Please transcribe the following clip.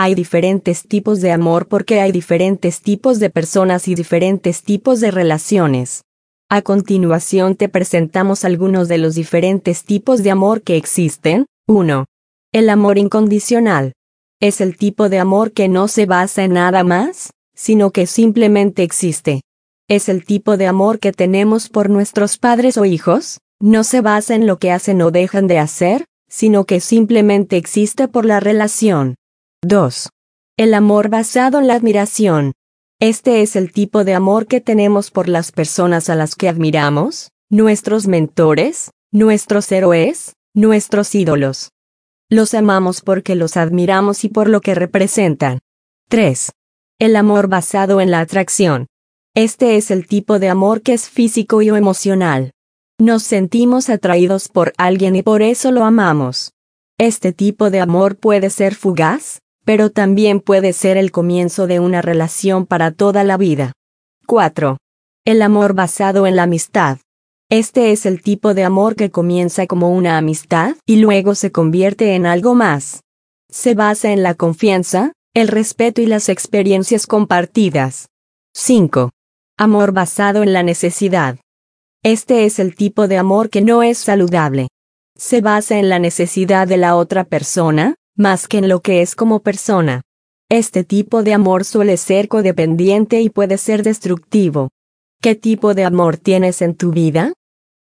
Hay diferentes tipos de amor porque hay diferentes tipos de personas y diferentes tipos de relaciones. A continuación te presentamos algunos de los diferentes tipos de amor que existen. 1. El amor incondicional. Es el tipo de amor que no se basa en nada más, sino que simplemente existe. Es el tipo de amor que tenemos por nuestros padres o hijos, no se basa en lo que hacen o dejan de hacer, sino que simplemente existe por la relación. 2. El amor basado en la admiración. Este es el tipo de amor que tenemos por las personas a las que admiramos, nuestros mentores, nuestros héroes, nuestros ídolos. Los amamos porque los admiramos y por lo que representan. 3. El amor basado en la atracción. Este es el tipo de amor que es físico y o emocional. Nos sentimos atraídos por alguien y por eso lo amamos. Este tipo de amor puede ser fugaz, pero también puede ser el comienzo de una relación para toda la vida. 4. El amor basado en la amistad. Este es el tipo de amor que comienza como una amistad y luego se convierte en algo más. Se basa en la confianza, el respeto y las experiencias compartidas. 5. Amor basado en la necesidad. Este es el tipo de amor que no es saludable. Se basa en la necesidad de la otra persona, más que en lo que es como persona. Este tipo de amor suele ser codependiente y puede ser destructivo. ¿Qué tipo de amor tienes en tu vida?